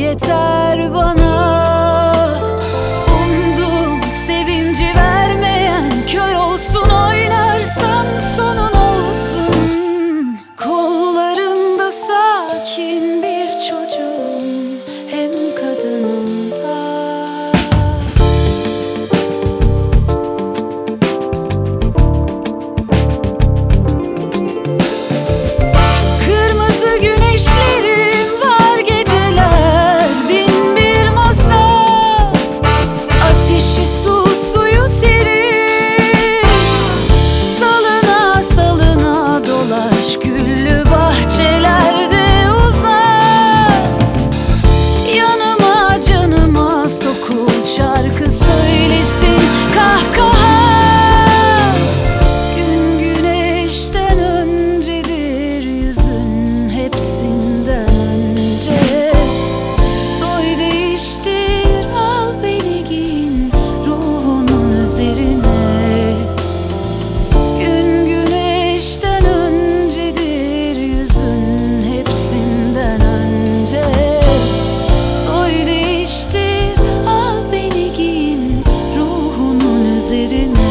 yeter bana. Umduğum sevinci vermeyen, kör olsun oynarsan sonun olsun. Kollarında sakin bir çocuğum, hem kadınım da. Kırmızı güneşlerim var geceler, bin bir masal. Ateşi su, suyu teri. Salına salına dolaş, güllü bahçelerde uzan. Yanıma canıma sokul, şarkı söylesin kahkaha. Gün güneşten öncedir yüzün, hepsinden önce. Soy değiştir, al beni giyin ruhunun üzerine. Gün güneşten öncedir yüzün, hepsinden önce. Soy değiştir, al beni giyin ruhunun üzerine.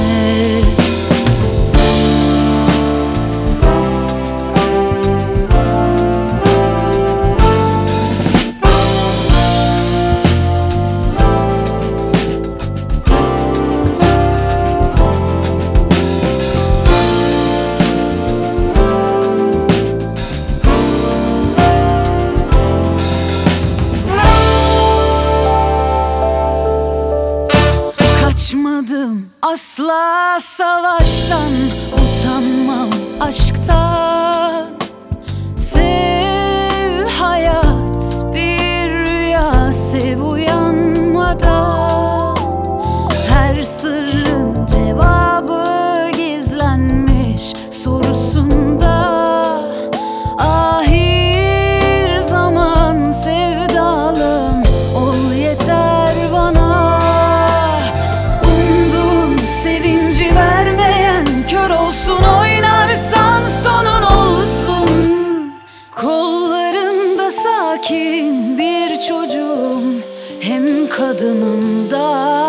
Kaçmadım asla savaştan, utanmam aşktan. Sev hayat bir rüya, sev uyanmadan. Her sırrın cevabı gizlenmiş sorusunda. Ahir zaman sevdalım, ol yeter bana. Umduğum sevinci vermeyen, kör olsun oynarsan sonun olsun. Kollarında sakin bir çocuğum, hem kadınım da.